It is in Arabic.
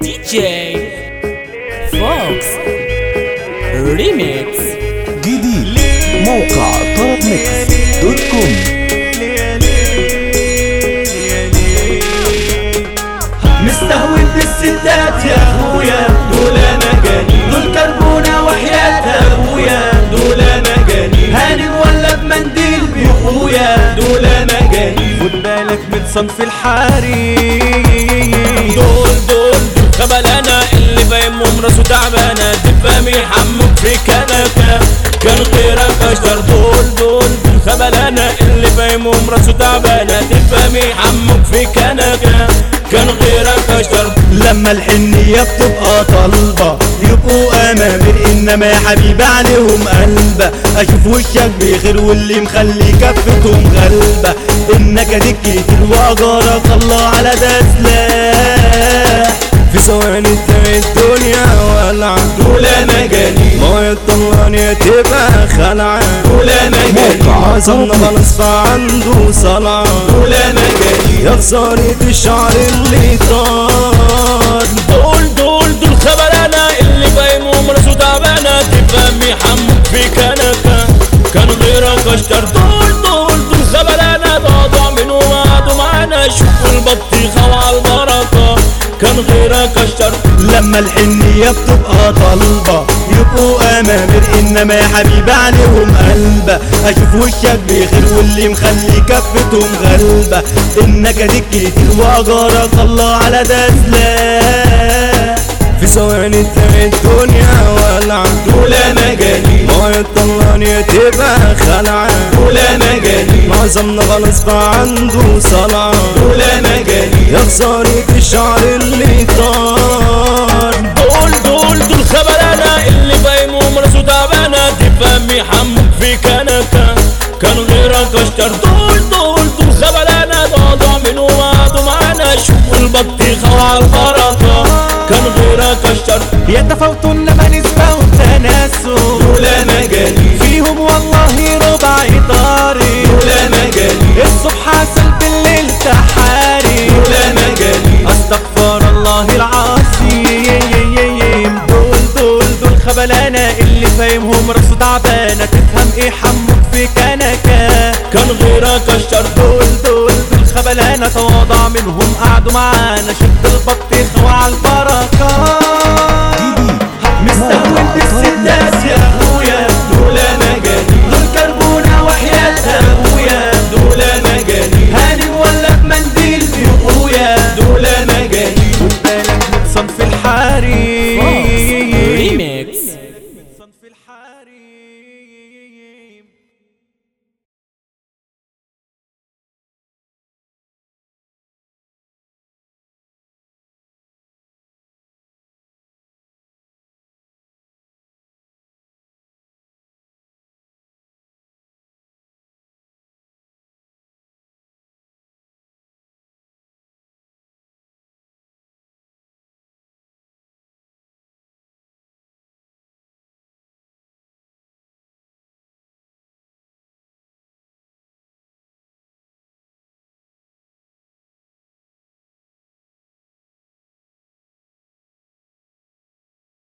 DJ Fox Remix جديد موقع طربميكس.com. مستهون بالستات يا اخويا دول انا جاني، دول كربونة وحياة ابويا دول انا جاني، هانم ولا بمنديل بيخويا دول انا جاني، خد بالك من صنف الحريم. دول خبلانة اللي فاهمهم راسه تعبانة، تفهم يحمك في كنكة كان غيرك اشطر. دول خبلانة اللي فاهمهم راسه تعبانة، تفهم يحمك في كنكة كان غيرك اشطر. لما الحنية بتبقى طالبة يبقوا امامر، انما يا حبيبي عليهم قلبة، اشوف وشك بخير واللي مخلي كفتهم غلبة، انك اديك كتير واجارك الله على ده سلاح. في ثواني تلاقي الدنيا ولعة، دول انا جاني ما يطلعني تبقى خلعة، دول انا جاني معظمنا خلاص فعنده صلعة، دول انا جاني يا خسارة الشعر اللي طار. دول خبلانة اللي فاهمهم راسه تعبانة، تفهم يحمك في كنكة كان غيرك اشطر. دول خبلانة ضاعوا منهم قعدوا معانا، شوفوا البطيخة وعلى البركة كان غيرك اشطر. لما الحنية بتبقى طالبة يبقوا امامر، انما يا حبيبي عليهم قلبة، اشوف وشك بخير واللي مخلي كفتهم غلبة، انك اديك كتير واجارك الله على ده سلاح. في ثواني تلاقي الدنيا ولعة، دول انا جاني ما يطلعني تبقى خلعة، دول انا جاني معظمنا خلاص فعنده صلعة، دول انا جاني يا خسارة الشعر اللي طار. دول خبلانة اللي فاهمهم راسه تعبانة، تفهم يحمك في كنكة كان غيرك اشطر. دول خبلانة ضاعوا منهم قعدوا معانا، شوفوا البطيخة وعلى البركة كان غيرك اشطر. يتفاوتوا انما نسبة وتناسوا، دول انا جاني فيهم والله ربع طاري، دول انا جاني الصبح عسل بالليل تحاري، دول انا جاني استغفر الله العظيم. دول خبلانة اللي فاهمهم راسه تعبانة، تفهم ايه حمك في كنكة كان غيرك اشطر. دول خبلانة تواضع منهم قعدوا معانا، شد البطيخة وعلى البركة.